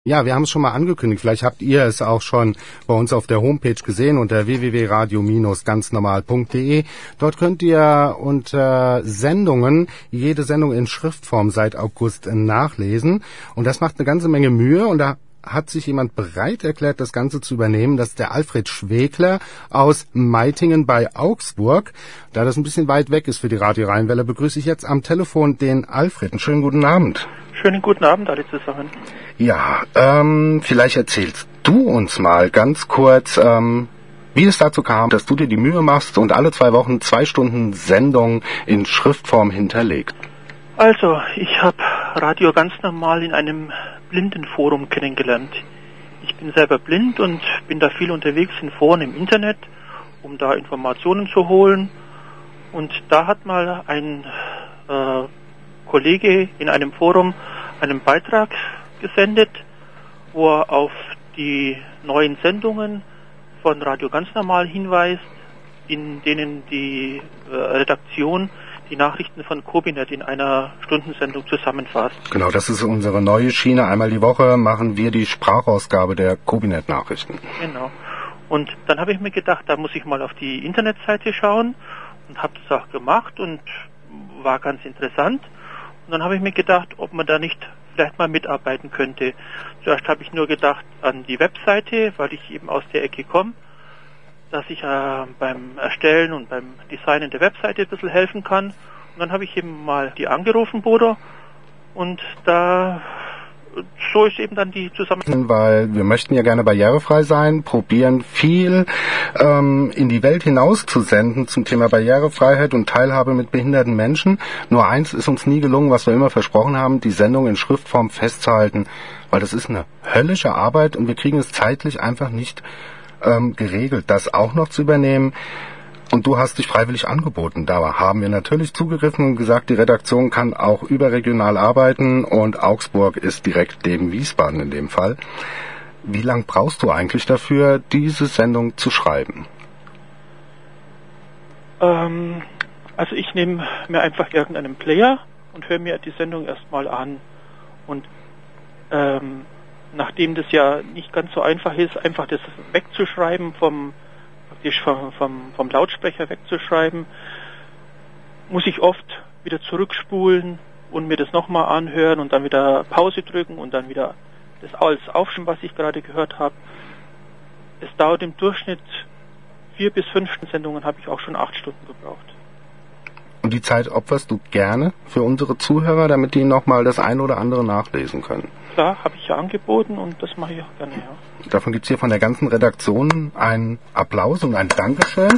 Ja, wir haben es schon mal angekündigt. Vielleicht habt ihr es auch schon bei uns auf der Homepage gesehen unter www.radio-ganznormal.de. Dort könnt ihr unter Sendungen jede Sendung in Schriftform seit August nachlesen. Und das macht eine ganze Menge Mühe. Und da hat sich jemand bereit erklärt, das Ganze zu übernehmen. Das ist der Alfred Schwegler aus Meitingen bei Augsburg. Da das ein bisschen weit weg ist für die Radio Rheinwelle, begrüße ich jetzt am Telefon den Alfred. Einen schönen guten Abend. Schönen guten Abend alle zusammen. Ja, vielleicht erzählst du uns mal ganz kurz, wie es dazu kam, dass du dir die Mühe machst und alle 2 Wochen 2 Stunden Sendung in Schriftform hinterlegst. Also, ich habe Radio ganz normal in einem Blindenforum kennengelernt. Ich bin selber blind und bin da viel unterwegs in Foren im Internet, um da Informationen zu holen. Und da hat mal ein Kollege in einem Forum einen Beitrag gesendet, wo er auf die neuen Sendungen von Radio ganz normal hinweist, in denen die Redaktion die Nachrichten von Kobinet in einer Stundensendung zusammenfasst. Genau, das ist unsere neue Schiene. Einmal die Woche machen wir die Sprachausgabe der Kobinet-Nachrichten. Genau. Und dann habe ich mir gedacht, da muss ich mal auf die Internetseite schauen und habe das auch gemacht und war ganz interessant. Und dann habe ich mir gedacht, ob man da nicht vielleicht mal mitarbeiten könnte. Zuerst habe ich nur gedacht an die Webseite, weil ich eben aus der Ecke komme, dass ich beim Erstellen und beim Designen der Webseite ein bisschen helfen kann. Und dann habe ich eben mal die angerufen, Bodo, und so ist eben dann die Zusammenarbeit. Weil wir möchten ja gerne barrierefrei sein, probieren viel in die Welt hinaus zu senden zum Thema Barrierefreiheit und Teilhabe mit behinderten Menschen. Nur eins ist uns nie gelungen, was wir immer versprochen haben, die Sendung in Schriftform festzuhalten, weil das ist eine höllische Arbeit und wir kriegen es zeitlich einfach nicht geregelt, das auch noch zu übernehmen. Und du hast dich freiwillig angeboten. Da haben wir natürlich zugegriffen und gesagt, die Redaktion kann auch überregional arbeiten und Augsburg ist direkt neben Wiesbaden in dem Fall. Wie lang brauchst du eigentlich dafür, diese Sendung zu schreiben? Also ich nehme mir einfach irgendeinen Player und höre mir die Sendung erstmal an. Und nachdem das ja nicht ganz so einfach ist, einfach das wegzuschreiben vom Lautsprecher wegzuschreiben, muss ich oft wieder zurückspulen und mir das nochmal anhören und dann wieder Pause drücken und dann wieder das alles aufschreiben, was ich gerade gehört habe. Es dauert im Durchschnitt 4 bis 5 Sendungen, habe ich auch schon 8 Stunden gebraucht. Und die Zeit opferst du gerne für unsere Zuhörer, damit die nochmal das eine oder andere nachlesen können? Klar, habe ich ja angeboten und das mache ich auch gerne, ja. Davon gibt es hier von der ganzen Redaktion einen Applaus und ein Dankeschön.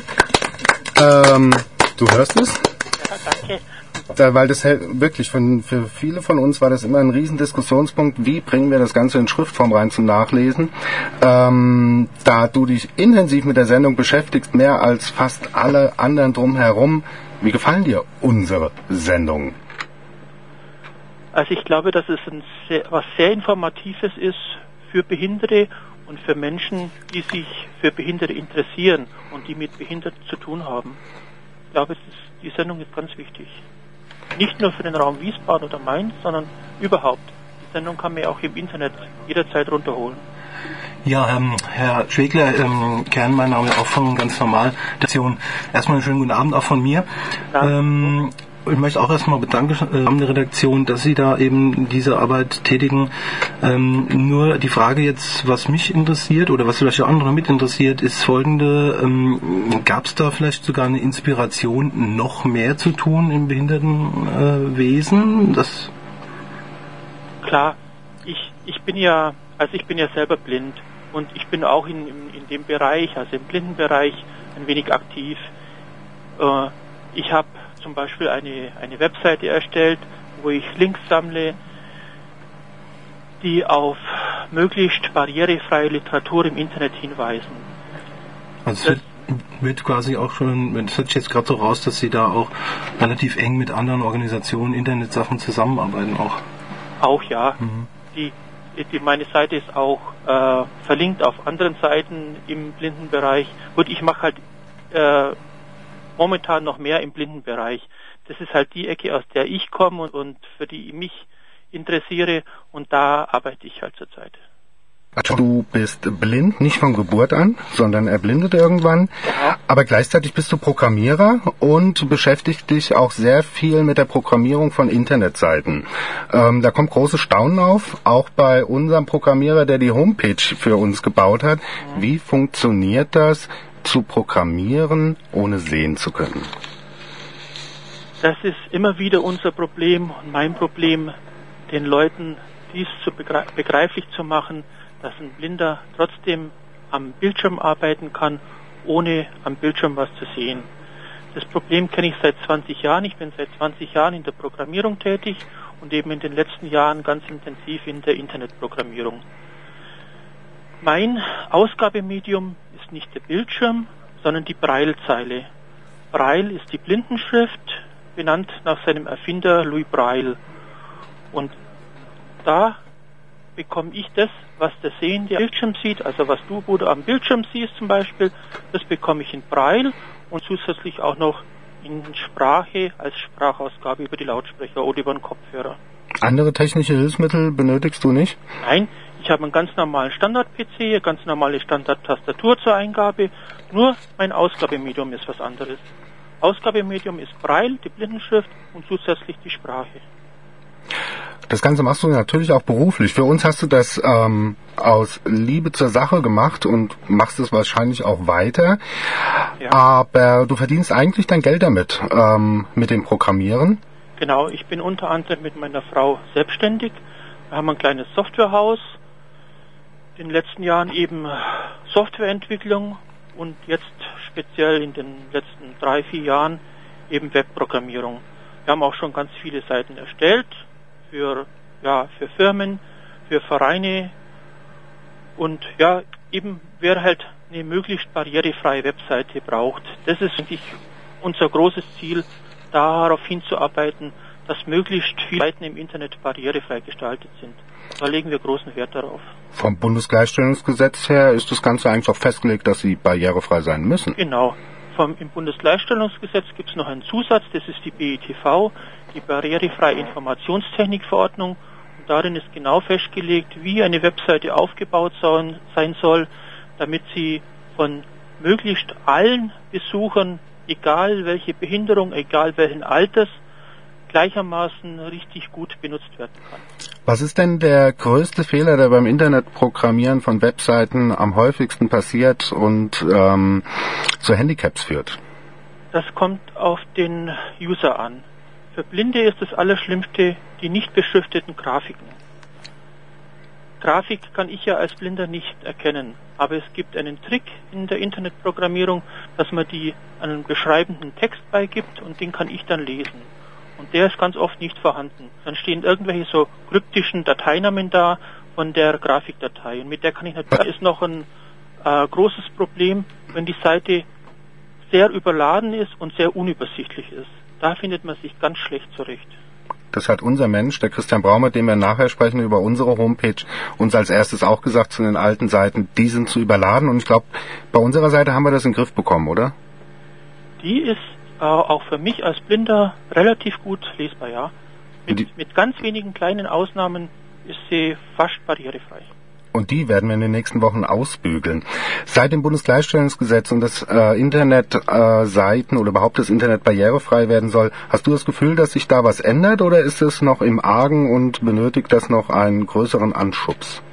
Du hörst es? Ja, danke. Weil das wirklich für viele von uns war das immer ein Riesendiskussionspunkt, wie bringen wir das Ganze in Schriftform rein zum Nachlesen. Da du dich intensiv mit der Sendung beschäftigst, mehr als fast alle anderen drumherum, wie gefallen dir unsere Sendungen? Also ich glaube, dass es was sehr Informatives ist für Behinderte und für Menschen, die sich für Behinderte interessieren und die mit Behinderten zu tun haben. Ich glaube, die Sendung ist ganz wichtig. Nicht nur für den Raum Wiesbaden oder Mainz, sondern überhaupt. Die Sendung kann man ja auch im Internet jederzeit runterholen. Ja, Herr Schwegler, Kern, mein Name auch von ganz normal. Erstmal einen schönen guten Abend auch von mir. Ich möchte auch erstmal bedanken an der Redaktion, dass Sie da eben diese Arbeit tätigen. Nur die Frage jetzt, was mich interessiert oder was vielleicht auch andere mit interessiert, ist folgende. Gab es da vielleicht sogar eine Inspiration, noch mehr zu tun im Behindertenwesen? Klar, ich bin ja selber blind und ich bin auch in dem Bereich, also im Blindenbereich, ein wenig aktiv. Ich habe zum Beispiel eine Webseite erstellt, wo ich Links sammle, die auf möglichst barrierefreie Literatur im Internet hinweisen. Also wird quasi auch schon, das hört sich jetzt gerade so raus, dass Sie da auch relativ eng mit anderen Organisationen, Internetsachen zusammenarbeiten auch. Auch ja. Mhm. Meine Seite ist auch verlinkt auf anderen Seiten im Blindenbereich. Gut, ich mache halt momentan noch mehr im Blindenbereich. Das ist halt die Ecke, aus der ich komme und für die ich mich interessiere und da arbeite ich halt zurzeit. Du bist blind, nicht von Geburt an, sondern erblindet irgendwann. Ja. Aber gleichzeitig bist du Programmierer und beschäftigst dich auch sehr viel mit der Programmierung von Internetseiten. Da kommt großes Staunen auf, auch bei unserem Programmierer, der die Homepage für uns gebaut hat. Wie funktioniert das, zu programmieren, ohne sehen zu können? Das ist immer wieder unser Problem und mein Problem, den Leuten dies begreiflich zu machen, dass ein Blinder trotzdem am Bildschirm arbeiten kann, ohne am Bildschirm was zu sehen. Das Problem kenne ich seit 20 Jahren. Ich bin seit 20 Jahren in der Programmierung tätig und eben in den letzten Jahren ganz intensiv in der Internetprogrammierung. Mein Ausgabemedium ist nicht der Bildschirm, sondern die Braillezeile. Braille ist die Blindenschrift, benannt nach seinem Erfinder Louis Braille. Und da bekomme ich das, was der Sehende am Bildschirm sieht, also was du, Bruder, am Bildschirm siehst zum Beispiel, das bekomme ich in Braille und zusätzlich auch noch in Sprache als Sprachausgabe über die Lautsprecher oder über den Kopfhörer. Andere technische Hilfsmittel benötigst du nicht? Nein, ich habe einen ganz normalen Standard-PC, eine ganz normale Standard-Tastatur zur Eingabe, nur mein Ausgabemedium ist was anderes. Ausgabemedium ist Braille, die Blindenschrift und zusätzlich die Sprache. Das Ganze machst du natürlich auch beruflich. Für uns hast du das aus Liebe zur Sache gemacht und machst es wahrscheinlich auch weiter. Ja. Aber du verdienst eigentlich dein Geld damit, mit dem Programmieren. Genau, ich bin unter anderem mit meiner Frau selbstständig. Wir haben ein kleines Softwarehaus. In den letzten Jahren eben Softwareentwicklung und jetzt speziell in den letzten 3-4 Jahren eben Webprogrammierung. Wir haben auch schon ganz viele Seiten erstellt. Für Firmen, für Vereine und ja, eben wer halt eine möglichst barrierefreie Webseite braucht. Das ist eigentlich unser großes Ziel, darauf hinzuarbeiten, dass möglichst viele Seiten im Internet barrierefrei gestaltet sind. Da legen wir großen Wert darauf. Vom Bundesgleichstellungsgesetz her ist das Ganze eigentlich auch festgelegt, dass sie barrierefrei sein müssen. Genau. Im Bundesgleichstellungsgesetz gibt es noch einen Zusatz, das ist die BITV, die Barrierefreie Informationstechnikverordnung. Und darin ist genau festgelegt, wie eine Webseite aufgebaut sein soll, damit sie von möglichst allen Besuchern, egal welche Behinderung, egal welchen Alters, gleichermaßen richtig gut benutzt werden kann. Was ist denn der größte Fehler, der beim Internetprogrammieren von Webseiten am häufigsten passiert und zu Handicaps führt? Das kommt auf den User an. Für Blinde ist das Allerschlimmste die nicht beschrifteten Grafiken. Grafik kann ich ja als Blinder nicht erkennen, aber es gibt einen Trick in der Internetprogrammierung, dass man die einen beschreibenden Text beigibt und den kann ich dann lesen. Und der ist ganz oft nicht vorhanden. Dann stehen irgendwelche so kryptischen Dateinamen da von der Grafikdatei. Und mit der kann ich natürlich, da ist noch ein großes Problem, wenn die Seite sehr überladen ist und sehr unübersichtlich ist. Da findet man sich ganz schlecht zurecht. Das hat unser Mensch, der Christian Braun, mit dem wir nachher sprechen über unsere Homepage, uns als erstes auch gesagt zu den alten Seiten, die sind zu überladen. Und ich glaube, bei unserer Seite haben wir das in den Griff bekommen, oder? Die ist auch für mich als Blinder relativ gut lesbar, ja. Mit ganz wenigen kleinen Ausnahmen ist sie fast barrierefrei. Und die werden wir in den nächsten Wochen ausbügeln. Seit dem Bundesgleichstellungsgesetz und das Internetseiten oder überhaupt das Internet barrierefrei werden soll, hast du das Gefühl, dass sich da was ändert oder ist es noch im Argen und benötigt das noch einen größeren Anschubs?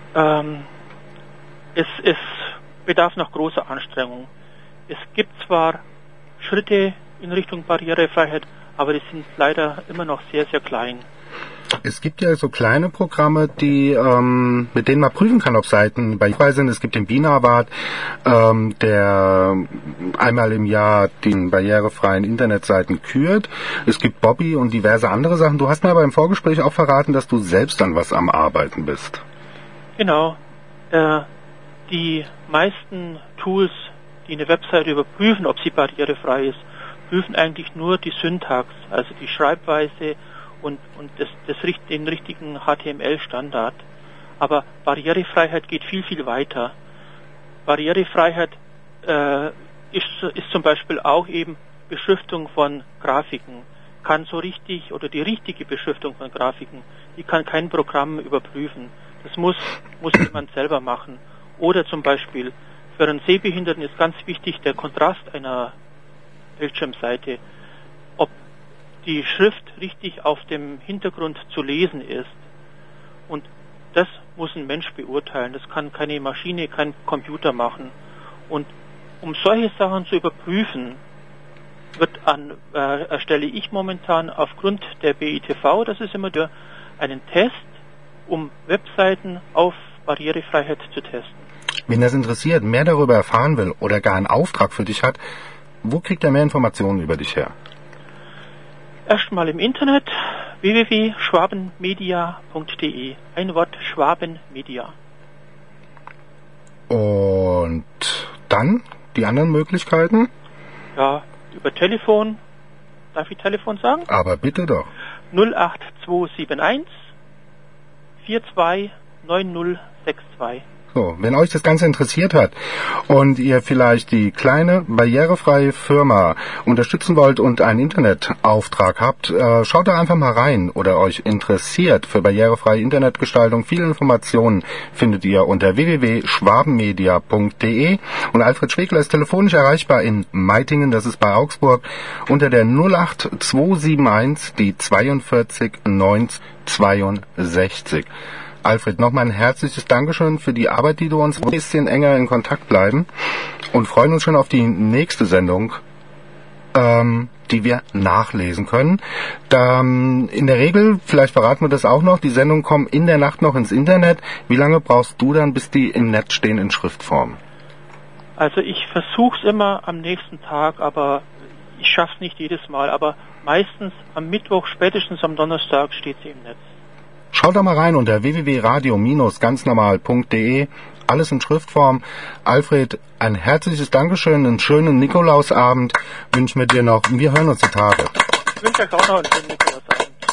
Es bedarf noch großer Anstrengung. Es gibt zwar Schritte in Richtung Barrierefreiheit, aber die sind leider immer noch sehr, sehr klein. Es gibt ja so kleine Programme, die mit denen man prüfen kann, ob Seiten barrierefrei sind. Es gibt den Bina-Award, der einmal im Jahr die barrierefreien Internetseiten kürt. Es gibt Bobby und diverse andere Sachen. Du hast mir aber im Vorgespräch auch verraten, dass du selbst an was am Arbeiten bist. Genau. Die meisten Tools, die eine Webseite überprüfen, ob sie barrierefrei ist, prüfen eigentlich nur die Syntax, also die Schreibweise und den richtigen HTML-Standard. Aber Barrierefreiheit geht viel, viel weiter. Barrierefreiheit ist zum Beispiel auch eben Beschriftung von Grafiken. Kann so richtig oder die richtige Beschriftung von Grafiken, die kann kein Programm überprüfen. Das muss jemand selber machen. Oder zum Beispiel, für einen Sehbehinderten ist ganz wichtig der Kontrast einer Bildschirmseite. Ob die Schrift richtig auf dem Hintergrund zu lesen ist. Und das muss ein Mensch beurteilen. Das kann keine Maschine, kein Computer machen. Und um solche Sachen zu überprüfen, erstelle ich momentan aufgrund der BITV, das ist immer einen Test, um Webseiten auf Barrierefreiheit zu testen. Wen das interessiert, mehr darüber erfahren will oder gar einen Auftrag für dich hat, wo kriegt er mehr Informationen über dich her? Erstmal im Internet www.schwabenmedia.de. Ein Wort, Schwabenmedia. Und dann die anderen Möglichkeiten? Ja, über Telefon. Darf ich Telefon sagen? Aber bitte doch. 08271 429062. So, wenn euch das Ganze interessiert hat und ihr vielleicht die kleine barrierefreie Firma unterstützen wollt und einen Internetauftrag habt, schaut da einfach mal rein oder euch interessiert für barrierefreie Internetgestaltung. Viele Informationen findet ihr unter www.schwabenmedia.de und Alfred Schwegler ist telefonisch erreichbar in Meitingen, das ist bei Augsburg, unter der 08271 die 42 962. Alfred, nochmal ein herzliches Dankeschön für die Arbeit, die du uns ein bisschen enger in Kontakt bleiben und freuen uns schon auf die nächste Sendung, die wir nachlesen können. In der Regel, vielleicht verraten wir das auch noch, die Sendungen kommen in der Nacht noch ins Internet. Wie lange brauchst du dann, bis die im Netz stehen in Schriftform? Also ich versuche es immer am nächsten Tag, aber ich schaffe es nicht jedes Mal. Aber meistens am Mittwoch, spätestens am Donnerstag steht sie im Netz. Schaut da mal rein unter www.radio-ganznormal.de. Alles in Schriftform. Alfred, ein herzliches Dankeschön, einen schönen Nikolausabend wünschen wir dir noch. Wir hören uns die Tage. Ich wünsche euch auch noch einen schönen Nikolausabend.